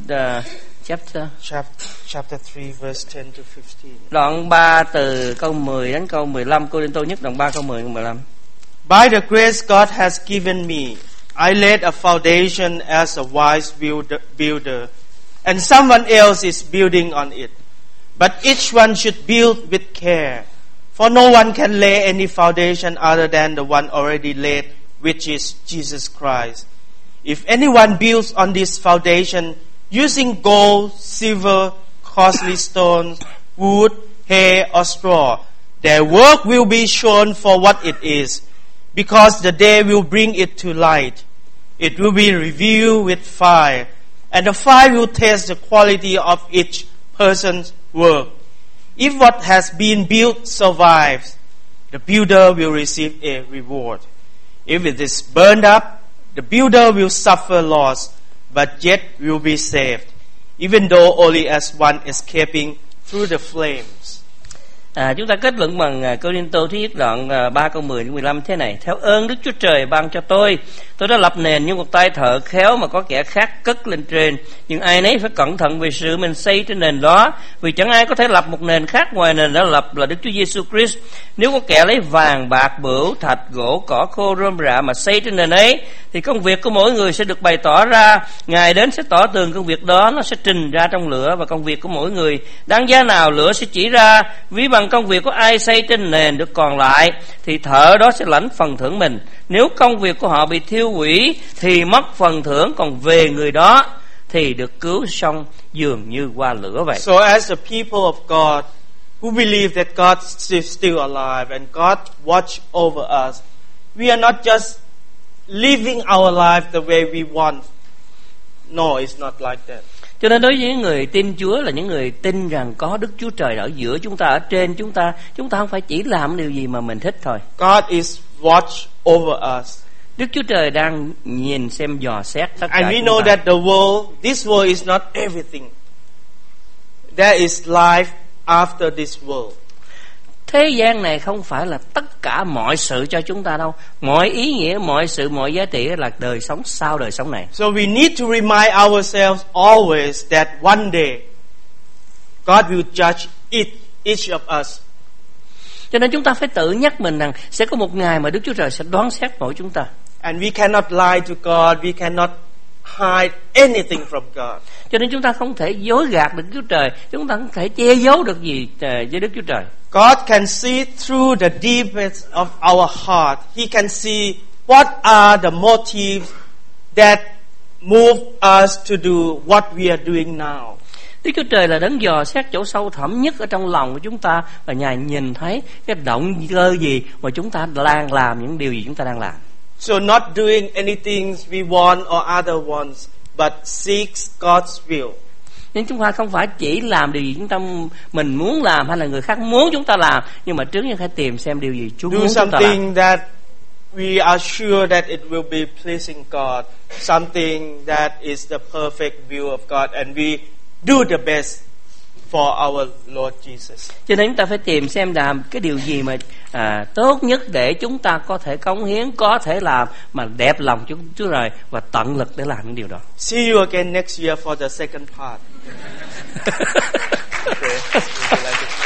Chapter 3 verse 10 to 15. đoạn 3 từ câu 10 đến câu 15. Cô-rinh-tô nhất đoạn 3 câu 10 đến 15. By the grace God has given me, I laid a foundation as a wise builder, and someone else is building on it. But each one should build with care, for no one can lay any foundation other than the one already laid, which is Jesus Christ. If anyone builds on this foundation using gold, silver, costly stones, wood, hay, or straw, their work will be shown for what it is, because the day will bring it to light. It will be revealed with fire, and the fire will test the quality of each person's work. If what has been built survives, the builder will receive a reward. If it is burned up, the builder will suffer loss, but yet will be saved, even though only as one escaping through the flames. Chúng ta kết luận bằng Cô-rinh-tô thứ nhất đoạn 3 câu 10 đến 15 thế này: theo ơn Đức Chúa Trời ban cho tôi đã lập nền như một tay thợ khéo mà có kẻ khác cất lên trên, nhưng ai nấy phải cẩn thận về sự mình xây trên nền đó, vì chẳng ai có thể lập một nền khác ngoài nền đã lập là Đức Chúa Giêsu Christ. Nếu có kẻ lấy vàng, bạc, bửu, thạch, gỗ, cỏ khô, rơm rạ mà xây trên nền ấy, thì công việc của mỗi người sẽ được bày tỏ ra. Ngài đến sẽ tỏ tường công việc đó, nó sẽ trình ra trong lửa, và công việc của mỗi người đáng giá nào lửa sẽ chỉ ra. Ví bằng công việc của ai xây trên nền được còn lại, thì thợ đó sẽ lãnh phần thưởng mình. Nếu công việc của họ bị thiêu hủy thì mất phần thưởng, còn về người đó thì được cứu xong dường như qua lửa vậy. So as the people of God who believe that God is still alive and God watch over us, we are not just living our life the way we want. No, it's not like that. Cho nên đối với những người tin Chúa là những người tin rằng có Đức Chúa Trời ở giữa chúng ta, ở trên chúng ta không phải chỉ làm điều gì mà mình thích thôi. God is watch over us. Đức Chúa Trời đang nhìn xem dò xét tất cả And we chúng know ta. that this world is not everything. There is life after this world. Thế gian này không phải là tất cả mọi sự cho chúng ta đâu. Mọi ý nghĩa, mọi sự, mọi giá trị là đời sống sau đời sống này. So we need to remind ourselves always that one day God will judge each of us. Cho nên chúng ta phải tự nhắc mình rằng sẽ có một ngày mà Đức Chúa Trời sẽ đoán xét mỗi chúng ta. And we cannot lie to God. We cannot hide anything from God. Cho nên chúng ta không thể dối gạt được Đức Chúa Trời, chúng ta không thể che giấu được gì với Đức Chúa Trời. God can see through the deepest of our heart. He can see what are the motives that move us to do what we are doing now. Đức Chúa Trời là đấng dò xét chỗ sâu thẳm nhất ở trong lòng của chúng ta, và Ngài nhìn thấy cái động cơ gì mà chúng ta đang làm, những điều gì chúng ta đang làm. So not doing anything we want or other wants, but seeks God's will. Nhưng chúng ta không phải chỉ làm điều gì mình muốn làm hay là người khác muốn chúng ta làm, nhưng mà trước tiên phải tìm xem điều gì Chúa muốn Do chúng ta làm. something that we are sure that it will be pleasing God, something that is the perfect will of God, and we do the best for our Lord Jesus. Cho nên chúng ta phải tìm xem làm cái điều gì mà tốt nhất để chúng ta có thể cống hiến, có thể làm mà đẹp lòng Chúa rồi và tận lực để làm những điều đó. See you again next year for the second part. Okay.